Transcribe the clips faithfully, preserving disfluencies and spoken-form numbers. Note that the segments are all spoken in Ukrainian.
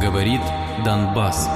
Говорит Донбасс.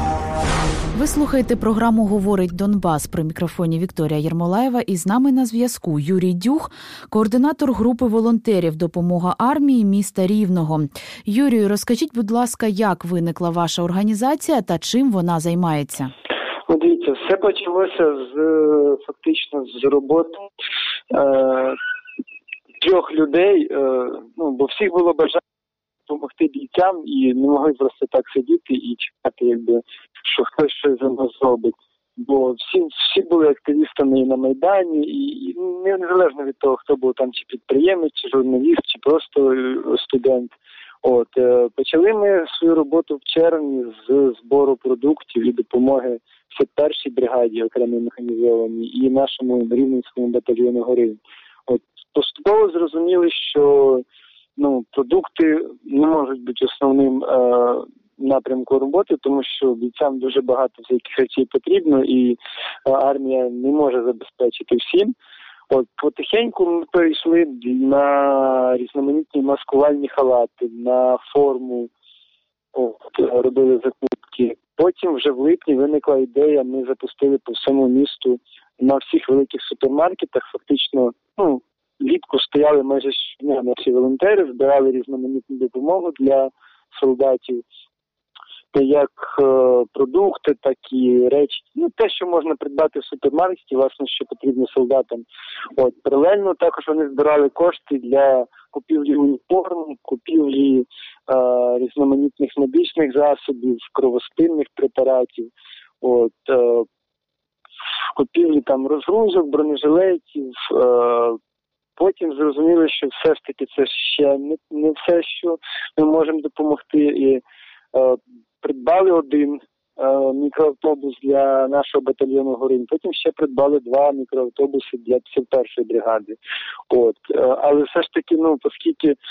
Ви слухаєте програму «Говорить Донбас». При мікрофоні Вікторія Єрмолаєва. І з нами на зв'язку Юрій Дюх, координатор групи волонтерів «Допомога армії» міста Рівного. Юрію, розкажіть, будь ласка, як виникла ваша організація та чим вона займається? Ну, дивіться, все почалося з фактично з роботи е, трьох людей, е, ну, бо всіх було бажання допомогти бійцям і не могли просто так сидіти і чекати, якби, що хтось щось за нас зробить. Бо всі, всі були активістами і на Майдані, і, і незалежно від того, хто був там, чи підприємець, чи журналіст, чи просто студент. От, е, почали ми свою роботу в червні з збору продуктів і допомоги першій бригаді окремо механізованій і нашому Рівненському батальйону «Горинь». От, поступово зрозуміли, що ну, продукти не можуть бути основним е, напрямком роботи, тому що бійцям дуже багато всяких речей потрібно, і е, армія не може забезпечити всім. От, потихеньку ми перейшли на різноманітні маскувальні халати, на форму, от, робили закупки. Потім вже в липні виникла ідея, ми запустили по всьому місту на всіх великих супермаркетах, фактично, ну, влітку стояли майже щодня наші волонтери, збирали різноманітну допомогу для солдатів, як е, продукти, так і речі, ну, те, що можна придбати в супермаркеті, власне, що потрібно солдатам. От, паралельно також вони збирали кошти для купівлі уніформ, купівлі е, різноманітних медичних засобів, кровоспинних препаратів, от, е, купівлі там розгрузок, бронежилетів. Е, потім зрозуміли, що все ж таки це ще не, не все, що ми можемо допомогти. І е, придбали один е, мікроавтобус для нашого батальйону «Горинь», потім ще придбали два мікроавтобуси для п'ятдесят першої бригади. От, е, але все ж таки, ну, оскільки е,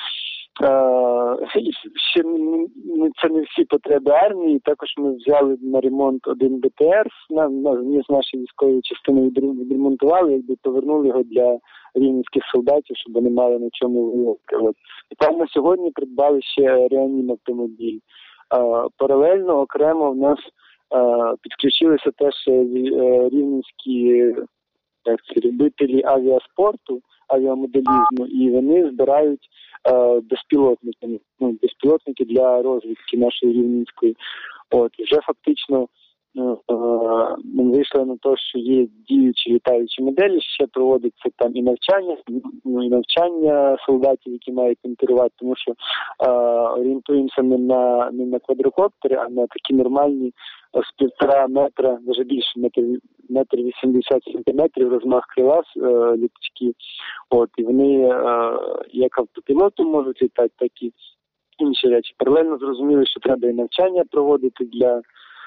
ще не, це не всі потреби армії, також ми взяли на ремонт один Б Т Р, на, на, з нашої військової частини відремонтували, якби повернули його для рівненських солдатів, щоб вони мали на чому виловити. От. І там на сьогодні придбали ще реанімавтомобіль. Uh, паралельно, окремо в нас uh, підключилися теж uh, рівненські як це, любителі авіаспорту, авіамоделізму, і вони збирають uh, безпілотники, ну, безпілотники для розвідки нашої рівненської. От, вже фактично uh, ми вийшли на те, що є діючі літаючі моделі, ще проводиться там і навчання, ну, і навчання солдатів, які мають керувати, тому що uh, орієнтуємося не на, не на квадрокоптери, а на такі нормальні з півтора метра, навіть більше, метр, метр вісімдесят сантиметрів розмах крила uh, літачки. От, і вони uh, як автопілотом можуть літати, так і інші речі. Паралельно зрозуміли, що треба і навчання проводити для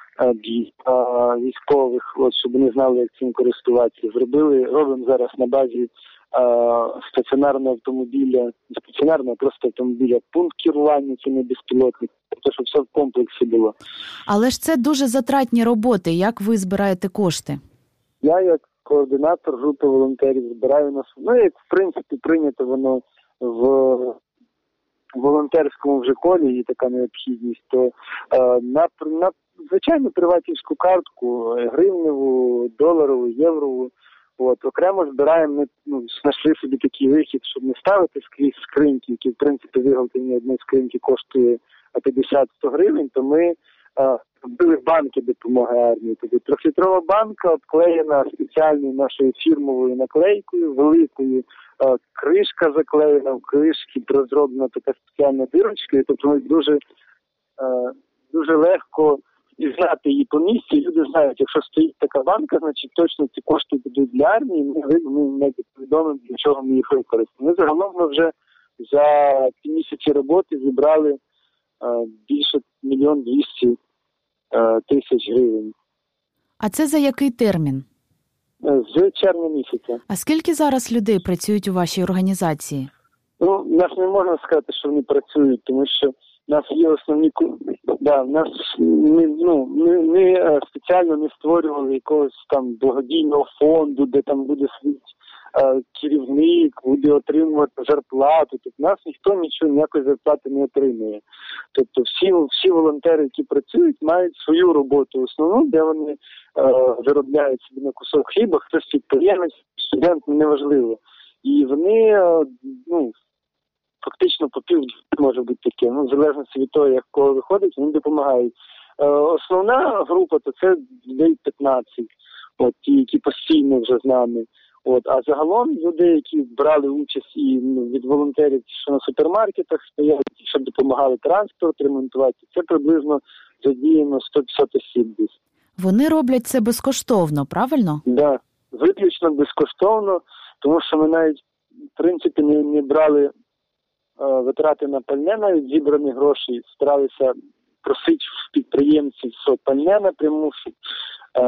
для військових, от, щоб вони знали, як цим користуватися. Зробили, робимо зараз на базі а, стаціонарного автомобіля, не стаціонарного, а просто автомобіля, пункт керування цими безпілотниками, тобто, щоб все в комплексі було. Але ж це дуже затратні роботи. Як ви збираєте кошти? Я, як координатор групи волонтерів, збираю на... Ну, як, в принципі, прийнято воно в волонтерському вже колі, є така необхідність, то а, на, на звичайну приватівську картку, гривневу, доларову, єврову. От, окремо збираємо, ми ну, знайшли собі такий вихід, щоб не ставити скрізь скриньки, які, в принципі, виготовлення одної скриньки коштує п'ятдесят-сто гривень, то ми робили банки допомоги армії. Тобто трьохлітрова банка обклеєна спеціальною нашою фірмовою наклейкою, великою, а, кришка заклеєна, в кришці розроблена така спеціальна дирочка, тобто ми дуже, а, дуже легко і знати її по місці. Люди знають, якщо стоїть така банка, значить точно ці кошти будуть для армії, ми, ми не повідомимо, для чого ми їх використаємо. Ми загалом ми вже за ці місяці роботи зібрали а, більше мільйон двісті тисяч гривень. А це за який термін? З червня місяця. А скільки зараз людей працюють у вашій організації? Ну, нас не можна сказати, що вони працюють, тому що у нас є основні... Да, нас ми, ну, ми, ми спеціально не створювали якогось там благодійного фонду, де там буде сидіти керівник буде отримувати зарплату. Тобто нас ніхто нічого, ніякої зарплати не отримує. Тобто всі, всі волонтери, які працюють, мають свою роботу основну, де вони е, заробляють собі на кусок хліба, хтось підприємець, студент, неважливо. І вони, е, ну, фактично по пів може бути таке, ну, в залежності від того, як кого виходить, вони допомагають. Е, основна група, то це людей п'ятнадцять, от, ті, які постійно вже з нами. От, а загалом люди, які брали участь і ну, від волонтерів, що на супермаркетах стоять, що допомагали транспорт ремонтувати, це приблизно задіяно сто п'ятдесят осіб десь. Вони роблять це безкоштовно, правильно? Так, да, виключно безкоштовно, тому що ми навіть, в принципі, не, не брали е, витрати на пальне, навіть зібрані гроші, старалися просити в підприємців пальне напряму, щоб, е,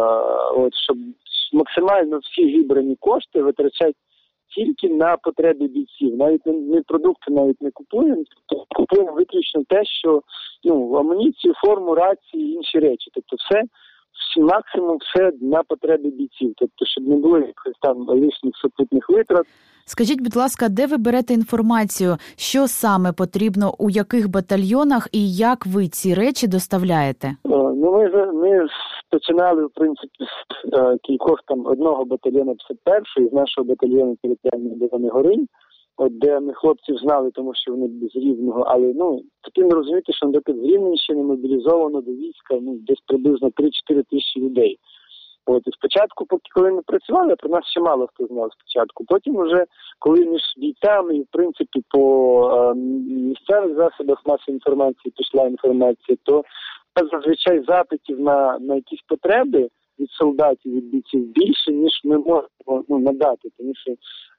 от, щоб максимально всі зібрані кошти витрачати тільки на потреби бійців. Навіть не, не продукти навіть не купуємо, купуємо виключно те, що ну, амуніцію, форму, рації і інші речі. Тобто все, всі, максимум все на потреби бійців. Тобто, щоб не було якихось там лишніх супутних витрат. Скажіть, будь ласка, де ви берете інформацію, що саме потрібно, у яких батальйонах і як ви ці речі доставляєте? Ну, ми, ми починали, в принципі, з кількох там одного батальйону п'ятдесят першої, з нашого батальйону територіальної оборони Горинь, от де ми хлопців знали, тому що вони з Рівного, але, ну, потрібно розуміти, що, наприклад, з Рівненщини мобілізовано до війська, ну, десь приблизно три-чотири тисячі людей. От, і спочатку, поки коли ми працювали, про нас ще мало хто знав спочатку. Потім вже, коли між бійцями і, в принципі, по е, місцевих засобах масової інформації пішла інформація, то зазвичай запитів на, на якісь потреби від солдатів, від бійців більше, ніж ми можемо ну, надати. Тому що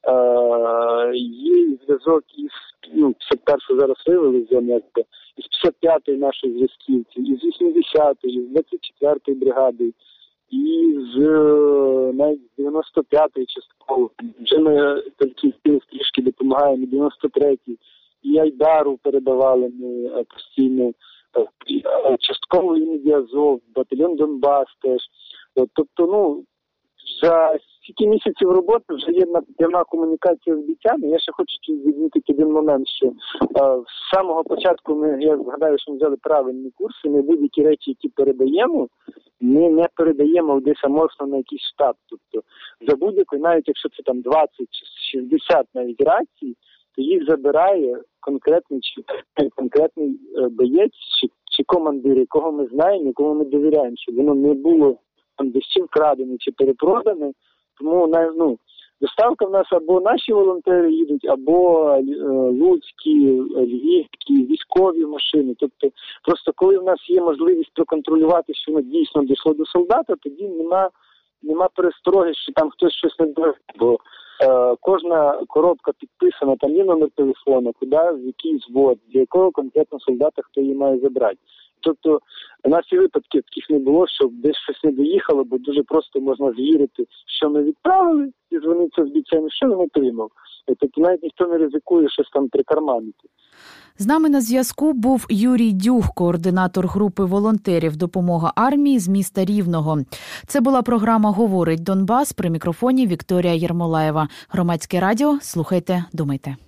е, є зв'язок із, ну, п'ятдесят першу зараз вивели з зони, із п'ятдесят п'ятої нашої зв'язківці, із вісімдесятої, із двадцять четвертої бригади, і з навіть дев'яносто п'ятої частково. Вже ми тільки трішки допомагаємо, і дев'яносто третій, і Айдару передавали ми постійно, частково іноді Азов, батальйон Донбас теж. От, тобто, ну, за стільки місяців роботи вже є пряма комунікація з бійцями. Я ще хочу відмітити один момент, що е, з самого початку ми, я згадаю, що ми взяли правильні курси, ми будь-які речі, які передаємо, ми не передаємо десь аморфно на якийсь штаб. Тобто за будь-якою, навіть якщо це там двадцять чи шістдесят навіть рацій, то їх забирає конкретний чи конкретний боєць чи, чи командир, якого ми знаємо, якому ми довіряємо, щоб воно не було там десь чи вкрадене, чи перепродане. Тому, ну, доставка в нас або наші волонтери їдуть, або е, луцькі, львівські, військові машини. Тобто, просто коли в нас є можливість проконтролювати, що воно дійсно дійшло до солдата, тоді нема, нема перестороги, що там хтось щось не дає. Бо е, кожна коробка підписана, там є номер телефону, куди, в який звод, для якого конкретно солдата, хто її має забрати. Тобто, у нас і випадків таких не було, щоб десь щось не доїхало, бо дуже просто можна звірити, що ми відправили, і дзвониться з бійцями, що він отримав. Тобто навіть ніхто не ризикує щось там прикарманити. З нами на зв'язку був Юрій Дюх, координатор групи волонтерів «Допомога армії» з міста Рівного. Це була програма «Говорить Донбас», при мікрофоні Вікторія Єрмолаєва. Громадське радіо. Слухайте, думайте.